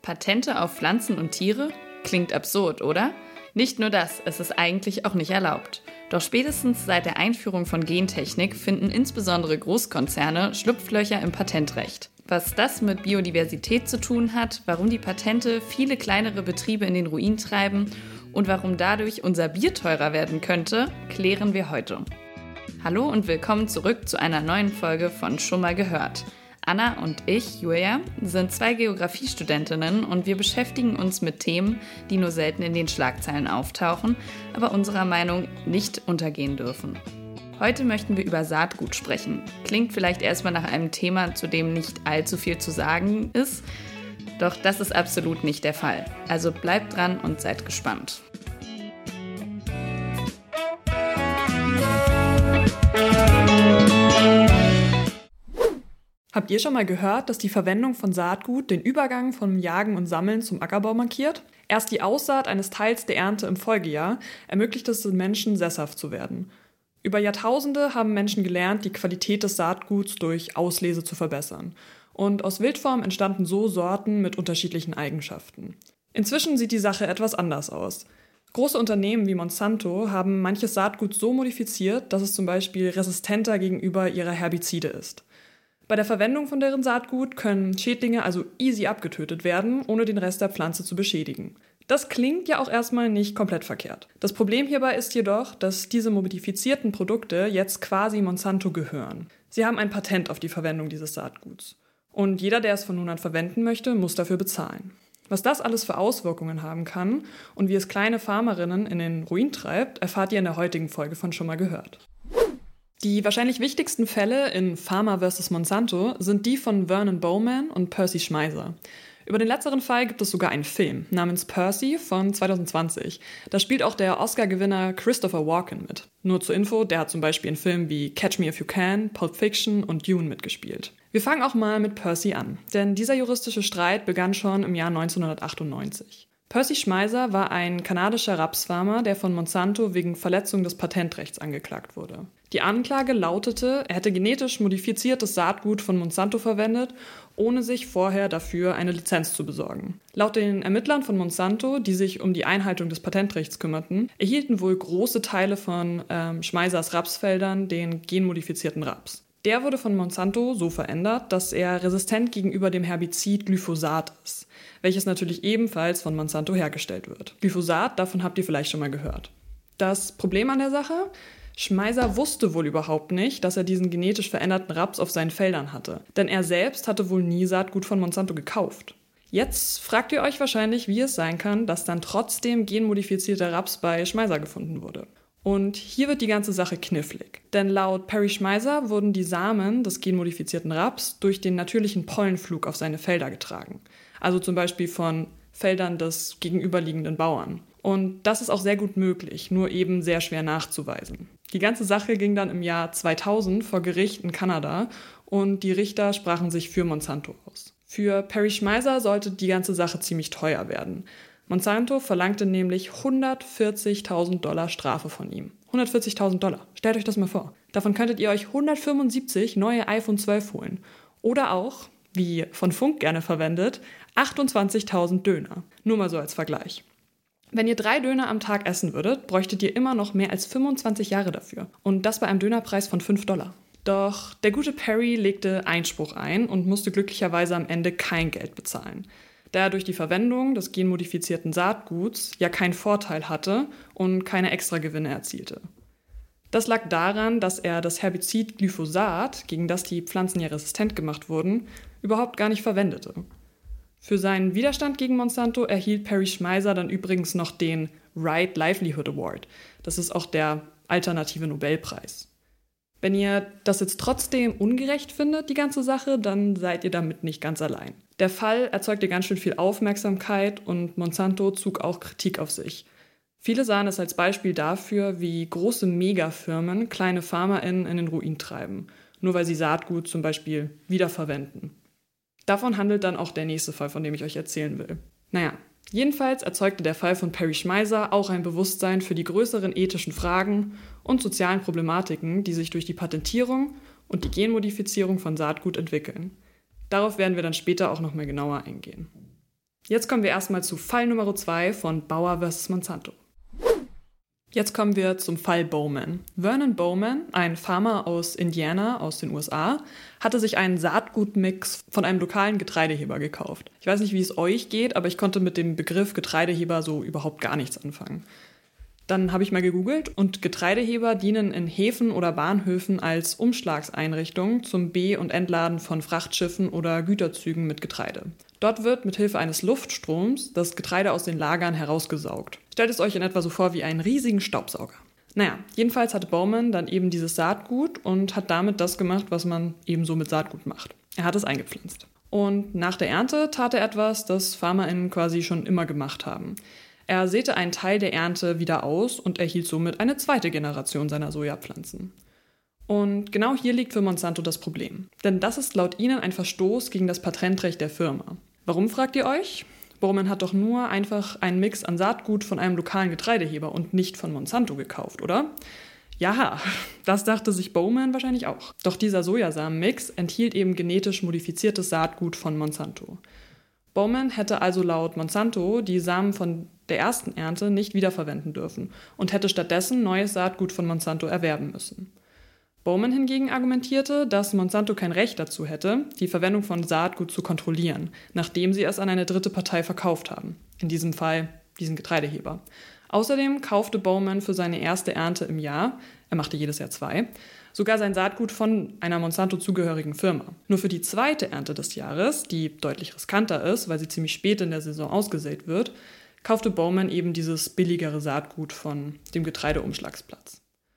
Patente auf Pflanzen und Tiere? Klingt absurd, oder? Nicht nur das, es ist eigentlich auch nicht erlaubt. Doch spätestens seit der Einführung von Gentechnik finden insbesondere Großkonzerne Schlupflöcher im Patentrecht. Was das mit Biodiversität zu tun hat, warum die Patente viele kleinere Betriebe in den Ruin treiben und warum dadurch unser Bier teurer werden könnte, klären wir heute. Hallo und willkommen zurück zu einer neuen Folge von Schon mal gehört. Anna und ich, Julia, sind zwei Geografiestudentinnen und wir beschäftigen uns mit Themen, die nur selten in den Schlagzeilen auftauchen, aber unserer Meinung nicht untergehen dürfen. Heute möchten wir über Saatgut sprechen. Klingt vielleicht erstmal nach einem Thema, zu dem nicht allzu viel zu sagen ist, doch das ist absolut nicht der Fall. Also bleibt dran und seid gespannt. Habt ihr schon mal gehört, dass die Verwendung von Saatgut den Übergang vom Jagen und Sammeln zum Ackerbau markiert? Erst die Aussaat eines Teils der Ernte im Folgejahr ermöglicht es den Menschen, sesshaft zu werden. Über Jahrtausende haben Menschen gelernt, die Qualität des Saatguts durch Auslese zu verbessern. Und aus Wildform entstanden so Sorten mit unterschiedlichen Eigenschaften. Inzwischen sieht die Sache etwas anders aus. Große Unternehmen wie Monsanto haben manches Saatgut so modifiziert, dass es zum Beispiel resistenter gegenüber ihrer Herbizide ist. Bei der Verwendung von deren Saatgut können Schädlinge also easy abgetötet werden, ohne den Rest der Pflanze zu beschädigen. Das klingt ja auch erstmal nicht komplett verkehrt. Das Problem hierbei ist jedoch, dass diese modifizierten Produkte jetzt quasi Monsanto gehören. Sie haben ein Patent auf die Verwendung dieses Saatguts. Und jeder, der es von nun an verwenden möchte, muss dafür bezahlen. Was das alles für Auswirkungen haben kann und wie es kleine Farmerinnen in den Ruin treibt, erfahrt ihr in der heutigen Folge von Schon mal gehört. Die wahrscheinlich wichtigsten Fälle in Pharma vs. Monsanto sind die von Vernon Bowman und Percy Schmeiser. Über den letzteren Fall gibt es sogar einen Film namens Percy von 2020. Da spielt auch der Oscar-Gewinner Christopher Walken mit. Nur zur Info, der hat zum Beispiel in Filmen wie Catch Me If You Can, Pulp Fiction und Dune mitgespielt. Wir fangen auch mal mit Percy an, denn dieser juristische Streit begann schon im Jahr 1998. Percy Schmeiser war ein kanadischer Rapsfarmer, der von Monsanto wegen Verletzung des Patentrechts angeklagt wurde. Die Anklage lautete, er hätte genetisch modifiziertes Saatgut von Monsanto verwendet, ohne sich vorher dafür eine Lizenz zu besorgen. Laut den Ermittlern von Monsanto, die sich um die Einhaltung des Patentrechts kümmerten, erhielten wohl große Teile von Schmeisers Rapsfeldern den genmodifizierten Raps. Der wurde von Monsanto so verändert, dass er resistent gegenüber dem Herbizid Glyphosat ist, welches natürlich ebenfalls von Monsanto hergestellt wird. Glyphosat, davon habt ihr vielleicht schon mal gehört. Das Problem an der Sache? Schmeiser wusste wohl überhaupt nicht, dass er diesen genetisch veränderten Raps auf seinen Feldern hatte, denn er selbst hatte wohl nie Saatgut von Monsanto gekauft. Jetzt fragt ihr euch wahrscheinlich, wie es sein kann, dass dann trotzdem genmodifizierter Raps bei Schmeiser gefunden wurde. Und hier wird die ganze Sache knifflig. Denn laut Perry Schmeiser wurden die Samen des genmodifizierten Raps durch den natürlichen Pollenflug auf seine Felder getragen. Also zum Beispiel von Feldern des gegenüberliegenden Bauern. Und das ist auch sehr gut möglich, nur eben sehr schwer nachzuweisen. Die ganze Sache ging dann im Jahr 2000 vor Gericht in Kanada und die Richter sprachen sich für Monsanto aus. Für Perry Schmeiser sollte die ganze Sache ziemlich teuer werden. Monsanto verlangte nämlich $140.000 Strafe von ihm. $140.000. Stellt euch das mal vor. Davon könntet ihr euch 175 neue iPhone 12 holen. Oder auch, wie von Funk gerne verwendet, 28.000 Döner. Nur mal so als Vergleich. Wenn ihr 3 Döner am Tag essen würdet, bräuchtet ihr immer noch mehr als 25 Jahre dafür. Und das bei einem Dönerpreis von $5. Doch der gute Perry legte Einspruch ein und musste glücklicherweise am Ende kein Geld bezahlen, da er durch die Verwendung des genmodifizierten Saatguts ja keinen Vorteil hatte und keine Extragewinne erzielte. Das lag daran, dass er das Herbizid Glyphosat, gegen das die Pflanzen ja resistent gemacht wurden, überhaupt gar nicht verwendete. Für seinen Widerstand gegen Monsanto erhielt Perry Schmeiser dann übrigens noch den Right Livelihood Award. Das ist auch der alternative Nobelpreis. Wenn ihr das jetzt trotzdem ungerecht findet, die ganze Sache, dann seid ihr damit nicht ganz allein. Der Fall erzeugte ganz schön viel Aufmerksamkeit und Monsanto zog auch Kritik auf sich. Viele sahen es als Beispiel dafür, wie große Megafirmen kleine FarmerInnen in den Ruin treiben, nur weil sie Saatgut zum Beispiel wiederverwenden. Davon handelt dann auch der nächste Fall, von dem ich euch erzählen will. Jedenfalls erzeugte der Fall von Perry Schmeiser auch ein Bewusstsein für die größeren ethischen Fragen und sozialen Problematiken, die sich durch die Patentierung und die Genmodifizierung von Saatgut entwickeln. Darauf werden wir dann später auch nochmal genauer eingehen. Jetzt kommen wir erstmal zu Fall Nummer 2 von Bayer vs. Monsanto. Jetzt kommen wir zum Fall Bowman. Vernon Bowman, ein Farmer aus Indiana, aus den USA, hatte sich einen Saatgutmix von einem lokalen Getreideheber gekauft. Ich weiß nicht, wie es euch geht, aber ich konnte mit dem Begriff Getreideheber so überhaupt gar nichts anfangen. Dann habe ich mal gegoogelt und Getreideheber dienen in Häfen oder Bahnhöfen als Umschlagseinrichtung zum Be- und Entladen von Frachtschiffen oder Güterzügen mit Getreide. Dort wird mit Hilfe eines Luftstroms das Getreide aus den Lagern herausgesaugt. Stellt es euch in etwa so vor wie einen riesigen Staubsauger. Naja, jedenfalls hatte Bowman dann eben dieses Saatgut und hat damit das gemacht, was man eben so mit Saatgut macht. Er hat es eingepflanzt. Und nach der Ernte tat er etwas, das FarmerInnen quasi schon immer gemacht haben. Er säte einen Teil der Ernte wieder aus und erhielt somit eine zweite Generation seiner Sojapflanzen. Und genau hier liegt für Monsanto das Problem. Denn das ist laut ihnen ein Verstoß gegen das Patentrecht der Firma. Warum, fragt ihr euch? Bowman hat doch nur einfach einen Mix an Saatgut von einem lokalen Getreideheber und nicht von Monsanto gekauft, oder? Ja, das dachte sich Bowman wahrscheinlich auch. Doch dieser Sojasamenmix enthielt eben genetisch modifiziertes Saatgut von Monsanto. Bowman hätte also laut Monsanto die Samen von der ersten Ernte nicht wiederverwenden dürfen und hätte stattdessen neues Saatgut von Monsanto erwerben müssen. Bowman hingegen argumentierte, dass Monsanto kein Recht dazu hätte, die Verwendung von Saatgut zu kontrollieren, nachdem sie es an eine dritte Partei verkauft haben, in diesem Fall diesen Getreideheber. Außerdem kaufte Bowman für seine erste Ernte im Jahr, er machte jedes Jahr 2, sogar sein Saatgut von einer Monsanto-zugehörigen Firma. Nur für die zweite Ernte des Jahres, die deutlich riskanter ist, weil sie ziemlich spät in der Saison ausgesät wird, kaufte Bowman eben dieses billigere Saatgut von dem Getreideumschlagsplatz.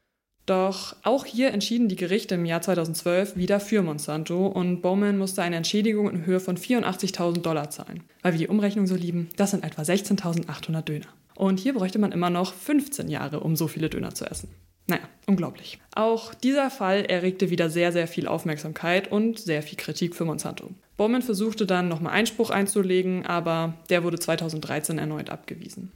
Doch auch hier entschieden die Gerichte im Jahr 2012 wieder für Monsanto und Bowman musste eine Entschädigung in Höhe von $84.000 zahlen. Weil wir die Umrechnung so lieben, das sind etwa 16.800 Döner. Und hier bräuchte man immer noch 15 Jahre, um so viele Döner zu essen. Naja, unglaublich. Auch dieser Fall erregte wieder sehr, sehr viel Aufmerksamkeit und sehr viel Kritik für Monsanto. Bowman versuchte dann nochmal Einspruch einzulegen, aber der wurde 2013 erneut abgewiesen.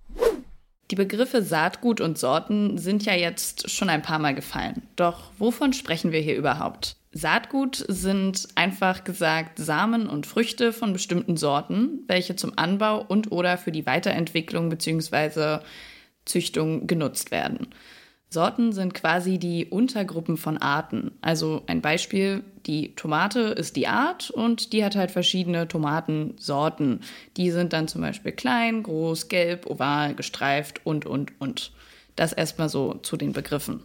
Die Begriffe Saatgut und Sorten sind ja jetzt schon ein paar Mal gefallen. Doch wovon sprechen wir hier überhaupt? Saatgut sind einfach gesagt Samen und Früchte von bestimmten Sorten, welche zum Anbau und/oder für die Weiterentwicklung bzw. Züchtung genutzt werden. Sorten sind quasi die Untergruppen von Arten. Also ein Beispiel, die Tomate ist die Art und die hat halt verschiedene Tomatensorten. Die sind dann zum Beispiel klein, groß, gelb, oval, gestreift und. Das erstmal so zu den Begriffen.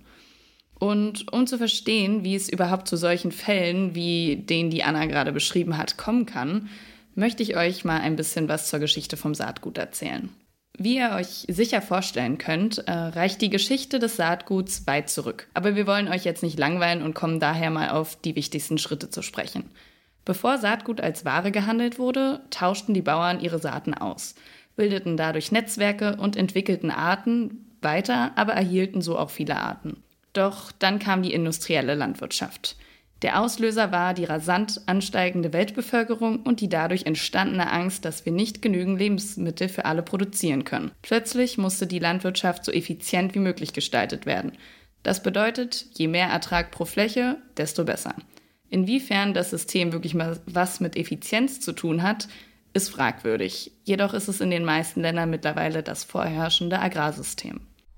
Und um zu verstehen, wie es überhaupt zu solchen Fällen, wie denen die Anna gerade beschrieben hat, kommen kann, möchte ich euch mal ein bisschen was zur Geschichte vom Saatgut erzählen. Wie ihr euch sicher vorstellen könnt, reicht die Geschichte des Saatguts weit zurück. Aber wir wollen euch jetzt nicht langweilen und kommen daher mal auf die wichtigsten Schritte zu sprechen. Bevor Saatgut als Ware gehandelt wurde, tauschten die Bauern ihre Saaten aus, bildeten dadurch Netzwerke und entwickelten Arten weiter, aber erhielten so auch viele Arten. Doch dann kam die industrielle Landwirtschaft. Der Auslöser war die rasant ansteigende Weltbevölkerung und die dadurch entstandene Angst, dass wir nicht genügend Lebensmittel für alle produzieren können. Plötzlich musste die Landwirtschaft so effizient wie möglich gestaltet werden. Das bedeutet, je mehr Ertrag pro Fläche, desto besser. Inwiefern das System wirklich mal was mit Effizienz zu tun hat, ist fragwürdig. Jedoch ist es in den meisten Ländern mittlerweile das vorherrschende Agrarsystem.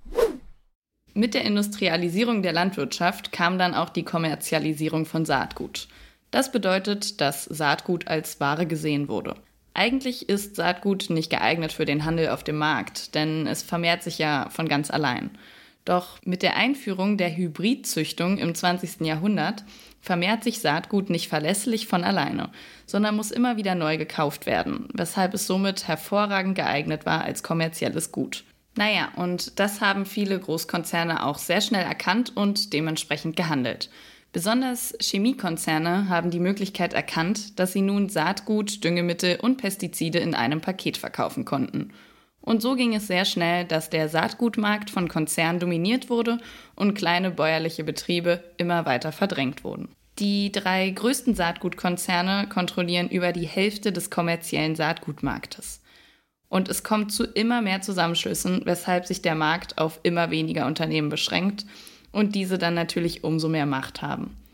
Mit der Industrialisierung der Landwirtschaft kam dann auch die Kommerzialisierung von Saatgut. Das bedeutet, dass Saatgut als Ware gesehen wurde. Eigentlich ist Saatgut nicht geeignet für den Handel auf dem Markt, denn es vermehrt sich ja von ganz allein. Doch mit der Einführung der Hybridzüchtung im 20. Jahrhundert vermehrt sich Saatgut nicht verlässlich von alleine, sondern muss immer wieder neu gekauft werden, weshalb es somit hervorragend geeignet war als kommerzielles Gut. Naja, und das haben viele Großkonzerne auch sehr schnell erkannt und dementsprechend gehandelt. Besonders Chemiekonzerne haben die Möglichkeit erkannt, dass sie nun Saatgut, Düngemittel und Pestizide in einem Paket verkaufen konnten. Und so ging es sehr schnell, dass der Saatgutmarkt von Konzernen dominiert wurde und kleine bäuerliche Betriebe immer weiter verdrängt wurden. Die 3 größten Saatgutkonzerne kontrollieren über die Hälfte des kommerziellen Saatgutmarktes. Und es kommt zu immer mehr Zusammenschlüssen, weshalb sich der Markt auf immer weniger Unternehmen beschränkt und diese dann natürlich umso mehr Macht haben.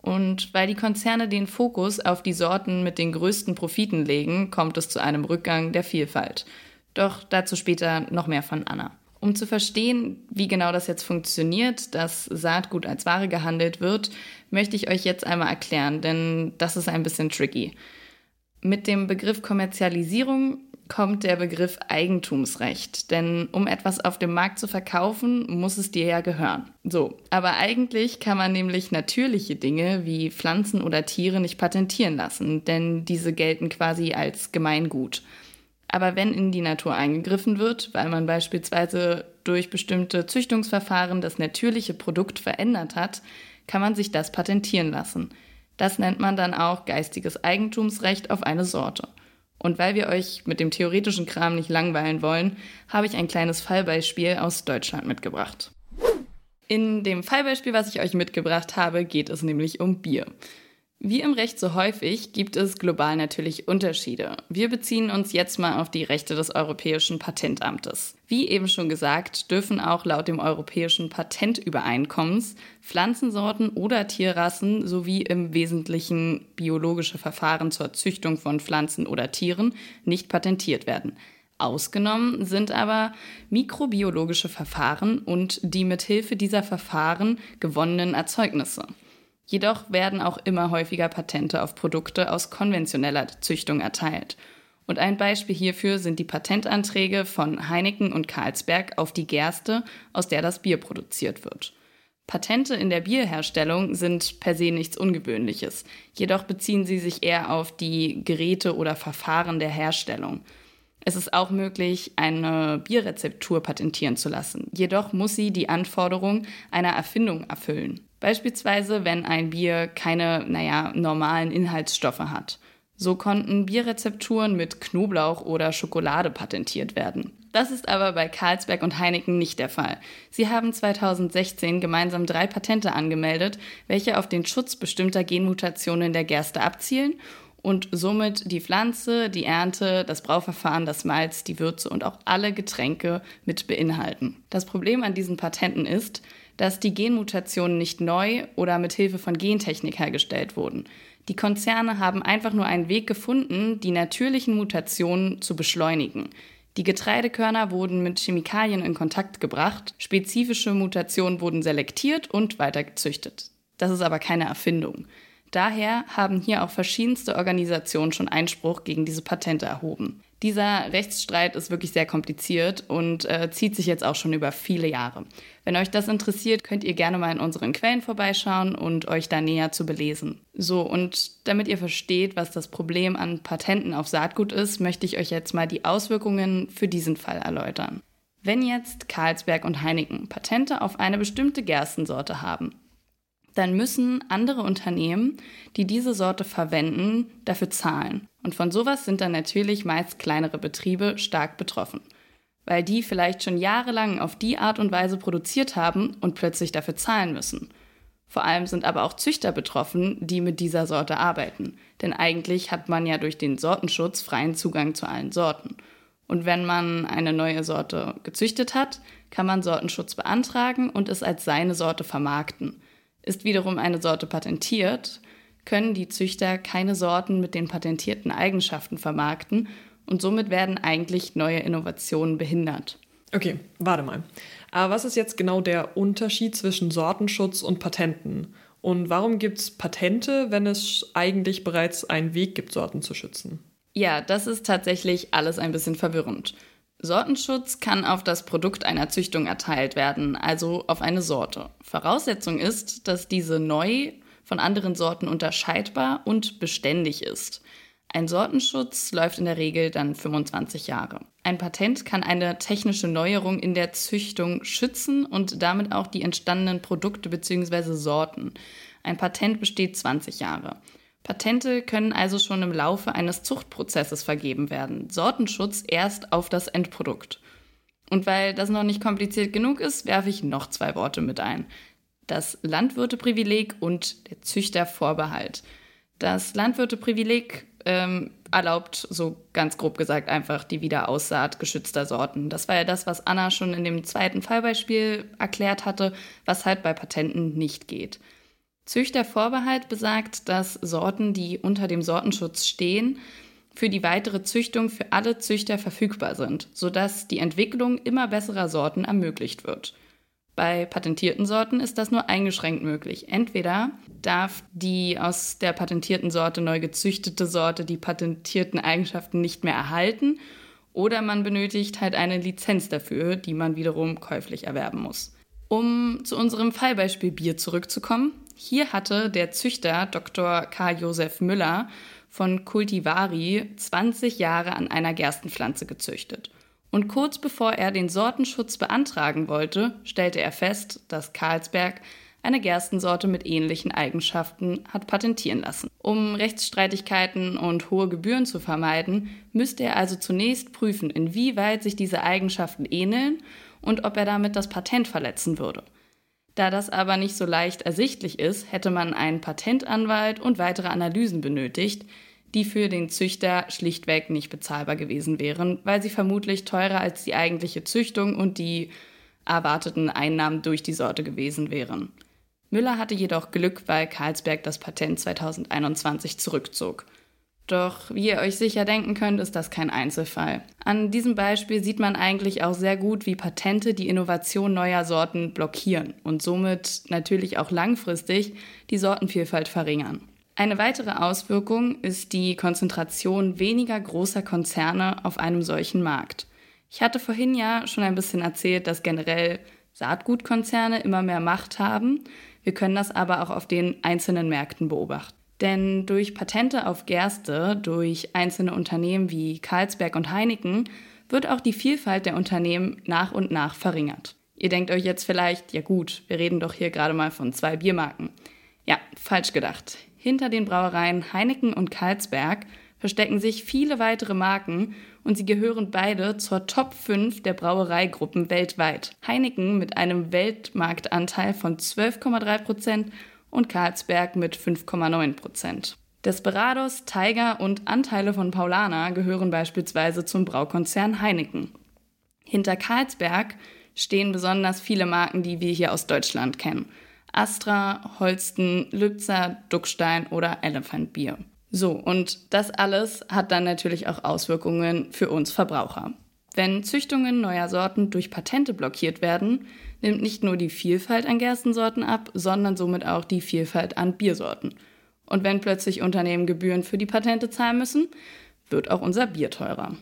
Und weil die Konzerne den Fokus auf die Sorten mit den größten Profiten legen, kommt es zu einem Rückgang der Vielfalt. Doch dazu später noch mehr von Anna. Um zu verstehen, wie genau das jetzt funktioniert, dass Saatgut als Ware gehandelt wird, möchte ich euch jetzt einmal erklären, denn das ist ein bisschen tricky. Mit dem Begriff Kommerzialisierung kommt der Begriff Eigentumsrecht, denn um etwas auf dem Markt zu verkaufen, muss es dir ja gehören. So, aber eigentlich kann man nämlich natürliche Dinge wie Pflanzen oder Tiere nicht patentieren lassen, denn diese gelten quasi als Gemeingut. Aber wenn in die Natur eingegriffen wird, weil man beispielsweise durch bestimmte Züchtungsverfahren das natürliche Produkt verändert hat, kann man sich das patentieren lassen. Das nennt man dann auch geistiges Eigentumsrecht auf eine Sorte. Und weil wir euch mit dem theoretischen Kram nicht langweilen wollen, habe ich ein kleines Fallbeispiel aus Deutschland mitgebracht. In dem Fallbeispiel, was ich euch mitgebracht habe, geht es nämlich um Bier. Wie im Recht so häufig gibt es global natürlich Unterschiede. Wir beziehen uns jetzt mal auf die Rechte des Europäischen Patentamtes. Wie eben schon gesagt, dürfen auch laut dem Europäischen Patentübereinkommens Pflanzensorten oder Tierrassen sowie im Wesentlichen biologische Verfahren zur Züchtung von Pflanzen oder Tieren nicht patentiert werden. Ausgenommen sind aber mikrobiologische Verfahren und die mithilfe dieser Verfahren gewonnenen Erzeugnisse. Jedoch werden auch immer häufiger Patente auf Produkte aus konventioneller Züchtung erteilt. Und ein Beispiel hierfür sind die Patentanträge von Heineken und Carlsberg auf die Gerste, aus der das Bier produziert wird. Patente in der Bierherstellung sind per se nichts Ungewöhnliches, jedoch beziehen sie sich eher auf die Geräte oder Verfahren der Herstellung. Es ist auch möglich, eine Bierrezeptur patentieren zu lassen, jedoch muss sie die Anforderung einer Erfindung erfüllen. Beispielsweise, wenn ein Bier keine, normalen Inhaltsstoffe hat. So konnten Bierrezepturen mit Knoblauch oder Schokolade patentiert werden. Das ist aber bei Carlsberg und Heineken nicht der Fall. Sie haben 2016 gemeinsam 3 Patente angemeldet, welche auf den Schutz bestimmter Genmutationen der Gerste abzielen und somit die Pflanze, die Ernte, das Brauverfahren, das Malz, die Würze und auch alle Getränke mit beinhalten. Das Problem an diesen Patenten ist, dass die Genmutationen nicht neu oder mit Hilfe von Gentechnik hergestellt wurden. Die Konzerne haben einfach nur einen Weg gefunden, die natürlichen Mutationen zu beschleunigen. Die Getreidekörner wurden mit Chemikalien in Kontakt gebracht, spezifische Mutationen wurden selektiert und weitergezüchtet. Das ist aber keine Erfindung. Daher haben hier auch verschiedenste Organisationen schon Einspruch gegen diese Patente erhoben. Dieser Rechtsstreit ist wirklich sehr kompliziert und zieht sich jetzt auch schon über viele Jahre. Wenn euch das interessiert, könnt ihr gerne mal in unseren Quellen vorbeischauen und euch da näher zu belesen. So, und damit ihr versteht, was das Problem an Patenten auf Saatgut ist, möchte ich euch jetzt mal die Auswirkungen für diesen Fall erläutern. Wenn jetzt Carlsberg und Heineken Patente auf eine bestimmte Gerstensorte haben, dann müssen andere Unternehmen, die diese Sorte verwenden, dafür zahlen. Und von sowas sind dann natürlich meist kleinere Betriebe stark betroffen, weil die vielleicht schon jahrelang auf die Art und Weise produziert haben und plötzlich dafür zahlen müssen. Vor allem sind aber auch Züchter betroffen, die mit dieser Sorte arbeiten. Denn eigentlich hat man ja durch den Sortenschutz freien Zugang zu allen Sorten. Und wenn man eine neue Sorte gezüchtet hat, kann man Sortenschutz beantragen und es als seine Sorte vermarkten. Ist wiederum eine Sorte patentiert, können die Züchter keine Sorten mit den patentierten Eigenschaften vermarkten und somit werden eigentlich neue Innovationen behindert. Okay, warte mal. Aber was ist jetzt genau der Unterschied zwischen Sortenschutz und Patenten? Und warum gibt es Patente, wenn es eigentlich bereits einen Weg gibt, Sorten zu schützen? Ja, das ist tatsächlich alles ein bisschen verwirrend. Sortenschutz kann auf das Produkt einer Züchtung erteilt werden, also auf eine Sorte. Voraussetzung ist, dass diese neu von anderen Sorten unterscheidbar und beständig ist. Ein Sortenschutz läuft in der Regel dann 25 Jahre. Ein Patent kann eine technische Neuerung in der Züchtung schützen und damit auch die entstandenen Produkte bzw. Sorten. Ein Patent besteht 20 Jahre. Patente können also schon im Laufe eines Zuchtprozesses vergeben werden. Sortenschutz erst auf das Endprodukt. Und weil das noch nicht kompliziert genug ist, werfe ich noch 2 Worte mit ein. Das Landwirteprivileg und der Züchtervorbehalt. Das Landwirteprivileg erlaubt, so ganz grob gesagt, einfach die Wiederaussaat geschützter Sorten. Das war ja das, was Anna schon in dem 2. Fallbeispiel erklärt hatte, was halt bei Patenten nicht geht. Züchtervorbehalt besagt, dass Sorten, die unter dem Sortenschutz stehen, für die weitere Züchtung für alle Züchter verfügbar sind, sodass die Entwicklung immer besserer Sorten ermöglicht wird. Bei patentierten Sorten ist das nur eingeschränkt möglich. Entweder darf die aus der patentierten Sorte neu gezüchtete Sorte die patentierten Eigenschaften nicht mehr erhalten, oder man benötigt halt eine Lizenz dafür, die man wiederum käuflich erwerben muss. Um zu unserem Fallbeispiel Bier zurückzukommen, hier hatte der Züchter Dr. Karl Josef Müller von Cultivari 20 Jahre an einer Gerstenpflanze gezüchtet. Und kurz bevor er den Sortenschutz beantragen wollte, stellte er fest, dass Carlsberg eine Gerstensorte mit ähnlichen Eigenschaften hat patentieren lassen. Um Rechtsstreitigkeiten und hohe Gebühren zu vermeiden, müsste er also zunächst prüfen, inwieweit sich diese Eigenschaften ähneln und ob er damit das Patent verletzen würde. Da das aber nicht so leicht ersichtlich ist, hätte man einen Patentanwalt und weitere Analysen benötigt, die für den Züchter schlichtweg nicht bezahlbar gewesen wären, weil sie vermutlich teurer als die eigentliche Züchtung und die erwarteten Einnahmen durch die Sorte gewesen wären. Müller hatte jedoch Glück, weil Carlsberg das Patent 2021 zurückzog. Doch wie ihr euch sicher denken könnt, ist das kein Einzelfall. An diesem Beispiel sieht man eigentlich auch sehr gut, wie Patente die Innovation neuer Sorten blockieren und somit natürlich auch langfristig die Sortenvielfalt verringern. Eine weitere Auswirkung ist die Konzentration weniger großer Konzerne auf einem solchen Markt. Ich hatte vorhin ja schon ein bisschen erzählt, dass generell Saatgutkonzerne immer mehr Macht haben. Wir können das aber auch auf den einzelnen Märkten beobachten. Denn durch Patente auf Gerste, durch einzelne Unternehmen wie Carlsberg und Heineken, wird auch die Vielfalt der Unternehmen nach und nach verringert. Ihr denkt euch jetzt vielleicht, ja gut, wir reden doch hier gerade mal von 2 Biermarken. Ja, falsch gedacht. Hinter den Brauereien Heineken und Carlsberg verstecken sich viele weitere Marken und sie gehören beide zur Top 5 der Brauereigruppen weltweit. Heineken mit einem Weltmarktanteil von 12,3% und Carlsberg mit 5,9%. Desperados, Tiger und Anteile von Paulaner gehören beispielsweise zum Braukonzern Heineken. Hinter Carlsberg stehen besonders viele Marken, die wir hier aus Deutschland kennen. Astra, Holsten, Lübzer, Duckstein oder Elephant Beer. So, und das alles hat dann natürlich auch Auswirkungen für uns Verbraucher. Wenn Züchtungen neuer Sorten durch Patente blockiert werden, nimmt nicht nur die Vielfalt an Gerstensorten ab, sondern somit auch die Vielfalt an Biersorten. Und wenn plötzlich Unternehmen Gebühren für die Patente zahlen müssen, wird auch unser Bier teurer.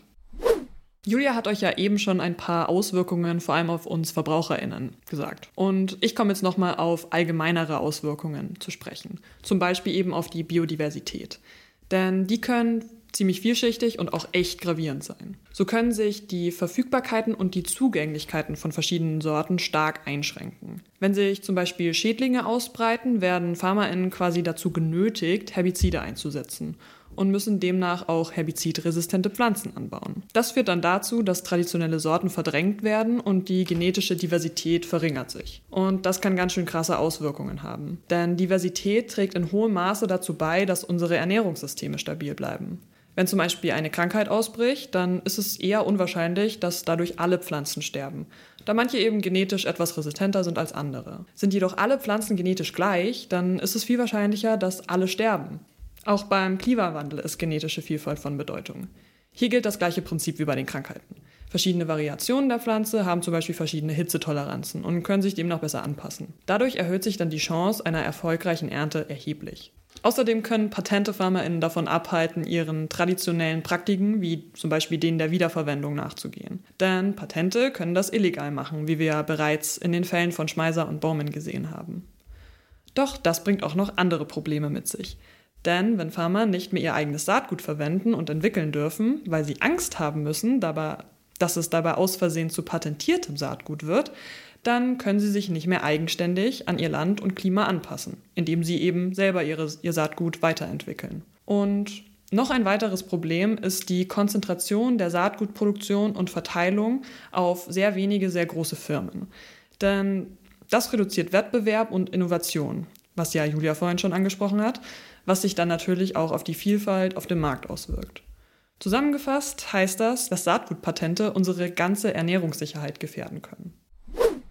Julia hat euch ja eben schon ein paar Auswirkungen, vor allem auf uns VerbraucherInnen, gesagt. Und ich komme jetzt nochmal auf allgemeinere Auswirkungen zu sprechen. Zum Beispiel eben auf die Biodiversität. Denn die können ziemlich vielschichtig und auch echt gravierend sein. So können sich die Verfügbarkeiten und die Zugänglichkeiten von verschiedenen Sorten stark einschränken. Wenn sich zum Beispiel Schädlinge ausbreiten, werden FarmerInnen quasi dazu genötigt, Herbizide einzusetzen und müssen demnach auch herbizidresistente Pflanzen anbauen. Das führt dann dazu, dass traditionelle Sorten verdrängt werden und die genetische Diversität verringert sich. Und das kann ganz schön krasse Auswirkungen haben. Denn Diversität trägt in hohem Maße dazu bei, dass unsere Ernährungssysteme stabil bleiben. Wenn zum Beispiel eine Krankheit ausbricht, dann ist es eher unwahrscheinlich, dass dadurch alle Pflanzen sterben, da manche eben genetisch etwas resistenter sind als andere. Sind jedoch alle Pflanzen genetisch gleich, dann ist es viel wahrscheinlicher, dass alle sterben. Auch beim Klimawandel ist genetische Vielfalt von Bedeutung. Hier gilt das gleiche Prinzip wie bei den Krankheiten. Verschiedene Variationen der Pflanze haben zum Beispiel verschiedene Hitzetoleranzen und können sich demnach besser anpassen. Dadurch erhöht sich dann die Chance einer erfolgreichen Ernte erheblich. Außerdem können patente FarmerInnen davon abhalten, ihren traditionellen Praktiken, wie zum Beispiel denen der Wiederverwendung, nachzugehen. Denn Patente können das illegal machen, wie wir ja bereits in den Fällen von Schmeiser und Bowman gesehen haben. Doch das bringt auch noch andere Probleme mit sich. Denn wenn Farmer nicht mehr ihr eigenes Saatgut verwenden und entwickeln dürfen, weil sie Angst haben müssen, dass es dabei aus Versehen zu patentiertem Saatgut wird, dann können sie sich nicht mehr eigenständig an ihr Land und Klima anpassen, indem sie eben selber ihr Saatgut weiterentwickeln. Und noch ein weiteres Problem ist die Konzentration der Saatgutproduktion und Verteilung auf sehr wenige, sehr große Firmen. Denn das reduziert Wettbewerb und Innovation, was ja Julia vorhin schon angesprochen hat, was sich dann natürlich auch auf die Vielfalt auf dem Markt auswirkt. Zusammengefasst heißt das, dass Saatgutpatente unsere ganze Ernährungssicherheit gefährden können.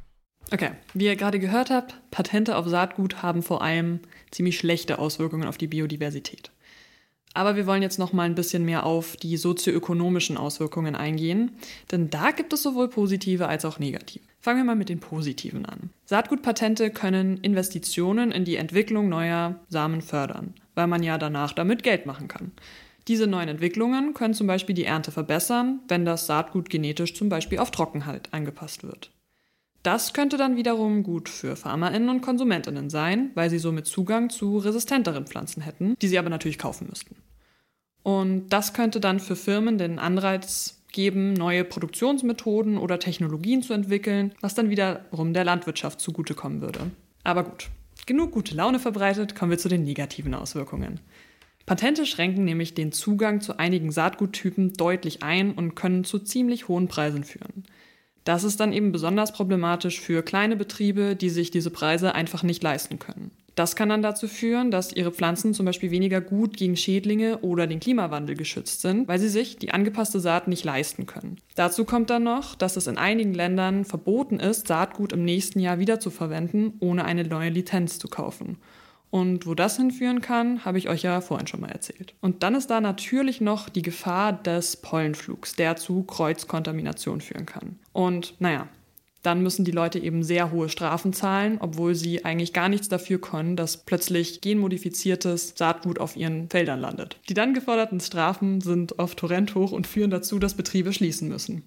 Okay, wie ihr gerade gehört habt, Patente auf Saatgut haben vor allem ziemlich schlechte Auswirkungen auf die Biodiversität. Aber wir wollen jetzt noch mal ein bisschen mehr auf die sozioökonomischen Auswirkungen eingehen, denn da gibt es sowohl positive als auch negative. Fangen wir mal mit den positiven an. Saatgutpatente können Investitionen in die Entwicklung neuer Samen fördern, weil man ja danach damit Geld machen kann. Diese neuen Entwicklungen können zum Beispiel die Ernte verbessern, wenn das Saatgut genetisch zum Beispiel auf Trockenheit angepasst wird. Das könnte dann wiederum gut für FarmerInnen und KonsumentInnen sein, weil sie somit Zugang zu resistenteren Pflanzen hätten, die sie aber natürlich kaufen müssten. Und das könnte dann für Firmen den Anreiz geben, neue Produktionsmethoden oder Technologien zu entwickeln, was dann wiederum der Landwirtschaft zugutekommen würde. Aber gut, genug gute Laune verbreitet, kommen wir zu den negativen Auswirkungen. Patente schränken nämlich den Zugang zu einigen Saatguttypen deutlich ein und können zu ziemlich hohen Preisen führen. Das ist dann eben besonders problematisch für kleine Betriebe, die sich diese Preise einfach nicht leisten können. Das kann dann dazu führen, dass ihre Pflanzen zum Beispiel weniger gut gegen Schädlinge oder den Klimawandel geschützt sind, weil sie sich die angepasste Saat nicht leisten können. Dazu kommt dann noch, dass es in einigen Ländern verboten ist, Saatgut im nächsten Jahr wiederzuverwenden, ohne eine neue Lizenz zu kaufen. Und wo das hinführen kann, habe ich euch ja vorhin schon mal erzählt. Und dann ist da natürlich noch die Gefahr des Pollenflugs, der zu Kreuzkontamination führen kann. Und dann müssen die Leute eben sehr hohe Strafen zahlen, obwohl sie eigentlich gar nichts dafür können, dass plötzlich genmodifiziertes Saatgut auf ihren Feldern landet. Die dann geforderten Strafen sind oft horrend hoch und führen dazu, dass Betriebe schließen müssen.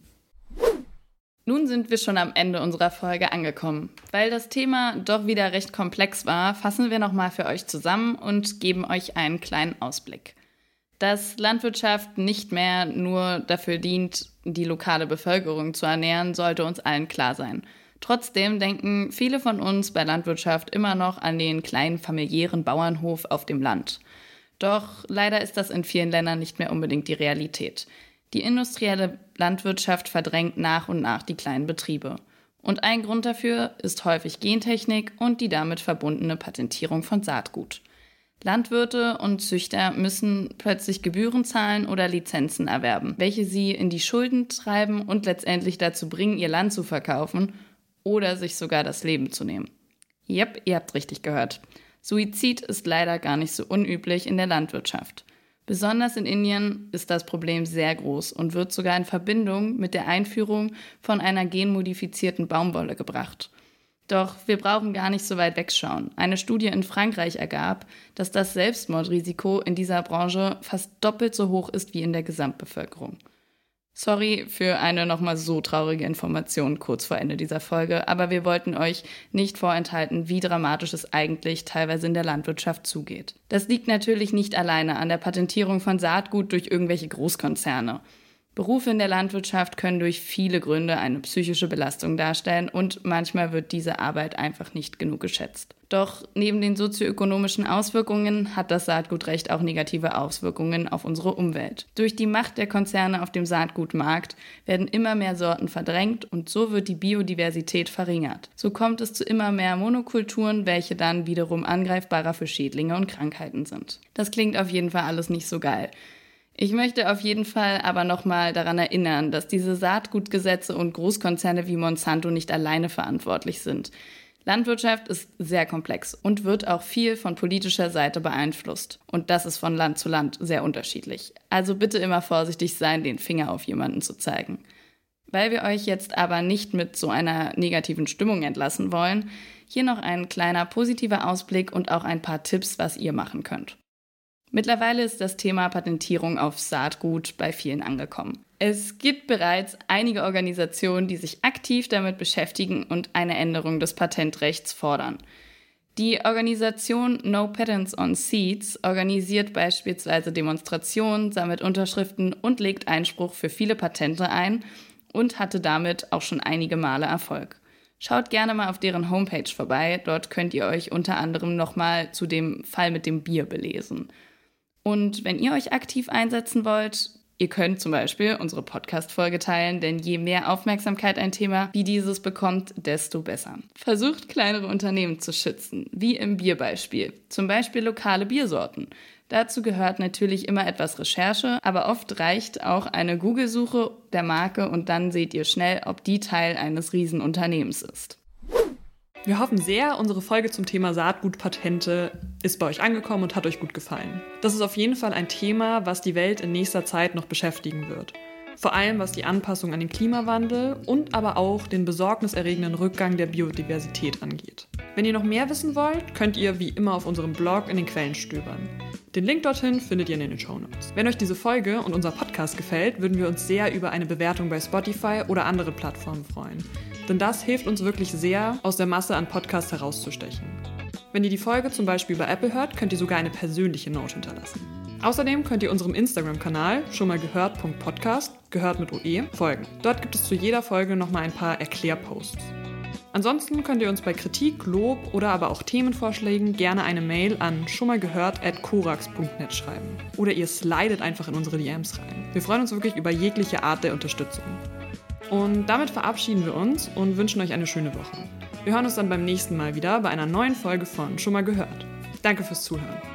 Nun sind wir schon am Ende unserer Folge angekommen. Weil das Thema doch wieder recht komplex war, fassen wir nochmal für euch zusammen und geben euch einen kleinen Ausblick. Dass Landwirtschaft nicht mehr nur dafür dient, die lokale Bevölkerung zu ernähren, sollte uns allen klar sein. Trotzdem denken viele von uns bei Landwirtschaft immer noch an den kleinen familiären Bauernhof auf dem Land. Doch leider ist das in vielen Ländern nicht mehr unbedingt die Realität. Die industrielle Landwirtschaft verdrängt nach und nach die kleinen Betriebe. Und ein Grund dafür ist häufig Gentechnik und die damit verbundene Patentierung von Saatgut. Landwirte und Züchter müssen plötzlich Gebühren zahlen oder Lizenzen erwerben, welche sie in die Schulden treiben und letztendlich dazu bringen, ihr Land zu verkaufen oder sich sogar das Leben zu nehmen. Yep, ihr habt richtig gehört. Suizid ist leider gar nicht so unüblich in der Landwirtschaft. Besonders in Indien ist das Problem sehr groß und wird sogar in Verbindung mit der Einführung von einer genmodifizierten Baumwolle gebracht. Doch wir brauchen gar nicht so weit wegschauen. Eine Studie in Frankreich ergab, dass das Selbstmordrisiko in dieser Branche fast doppelt so hoch ist wie in der Gesamtbevölkerung. Sorry für eine nochmal so traurige Information kurz vor Ende dieser Folge, aber wir wollten euch nicht vorenthalten, wie dramatisch es eigentlich teilweise in der Landwirtschaft zugeht. Das liegt natürlich nicht alleine an der Patentierung von Saatgut durch irgendwelche Großkonzerne. Berufe in der Landwirtschaft können durch viele Gründe eine psychische Belastung darstellen und manchmal wird diese Arbeit einfach nicht genug geschätzt. Doch neben den sozioökonomischen Auswirkungen hat das Saatgutrecht auch negative Auswirkungen auf unsere Umwelt. Durch die Macht der Konzerne auf dem Saatgutmarkt werden immer mehr Sorten verdrängt und so wird die Biodiversität verringert. So kommt es zu immer mehr Monokulturen, welche dann wiederum angreifbarer für Schädlinge und Krankheiten sind. Das klingt auf jeden Fall alles nicht so geil. Ich möchte auf jeden Fall aber nochmal daran erinnern, dass diese Saatgutgesetze und Großkonzerne wie Monsanto nicht alleine verantwortlich sind. Landwirtschaft ist sehr komplex und wird auch viel von politischer Seite beeinflusst. Und das ist von Land zu Land sehr unterschiedlich. Also bitte immer vorsichtig sein, den Finger auf jemanden zu zeigen. Weil wir euch jetzt aber nicht mit so einer negativen Stimmung entlassen wollen, hier noch ein kleiner positiver Ausblick und auch ein paar Tipps, was ihr machen könnt. Mittlerweile ist das Thema Patentierung auf Saatgut bei vielen angekommen. Es gibt bereits einige Organisationen, die sich aktiv damit beschäftigen und eine Änderung des Patentrechts fordern. Die Organisation No Patents on Seeds organisiert beispielsweise Demonstrationen, sammelt Unterschriften und legt Einspruch für viele Patente ein und hatte damit auch schon einige Male Erfolg. Schaut gerne mal auf deren Homepage vorbei, dort könnt ihr euch unter anderem nochmal zu dem Fall mit dem Bier belesen. Und wenn ihr euch aktiv einsetzen wollt, ihr könnt zum Beispiel unsere Podcast-Folge teilen, denn je mehr Aufmerksamkeit ein Thema wie dieses bekommt, desto besser. Versucht, kleinere Unternehmen zu schützen, wie im Bierbeispiel, zum Beispiel lokale Biersorten. Dazu gehört natürlich immer etwas Recherche, aber oft reicht auch eine Google-Suche der Marke und dann seht ihr schnell, ob die Teil eines Riesenunternehmens ist. Wir hoffen sehr, unsere Folge zum Thema Saatgutpatente ist bei euch angekommen und hat euch gut gefallen. Das ist auf jeden Fall ein Thema, was die Welt in nächster Zeit noch beschäftigen wird. Vor allem was die Anpassung an den Klimawandel und aber auch den besorgniserregenden Rückgang der Biodiversität angeht. Wenn ihr noch mehr wissen wollt, könnt ihr wie immer auf unserem Blog in den Quellen stöbern. Den Link dorthin findet ihr in den Shownotes. Wenn euch diese Folge und unser Podcast gefällt, würden wir uns sehr über eine Bewertung bei Spotify oder andere Plattformen freuen. Denn das hilft uns wirklich sehr, aus der Masse an Podcasts herauszustechen. Wenn ihr die Folge zum Beispiel bei Apple hört, könnt ihr sogar eine persönliche Note hinterlassen. Außerdem könnt ihr unserem Instagram-Kanal schonmalgehört.podcast, gehört mit OE, folgen. Dort gibt es zu jeder Folge nochmal ein paar Erklärposts. Ansonsten könnt ihr uns bei Kritik, Lob oder aber auch Themenvorschlägen gerne eine Mail an schonmalgehört@korax.net schreiben. Oder ihr slidet einfach in unsere DMs rein. Wir freuen uns wirklich über jegliche Art der Unterstützung. Und damit verabschieden wir uns und wünschen euch eine schöne Woche. Wir hören uns dann beim nächsten Mal wieder bei einer neuen Folge von Schon mal gehört. Danke fürs Zuhören.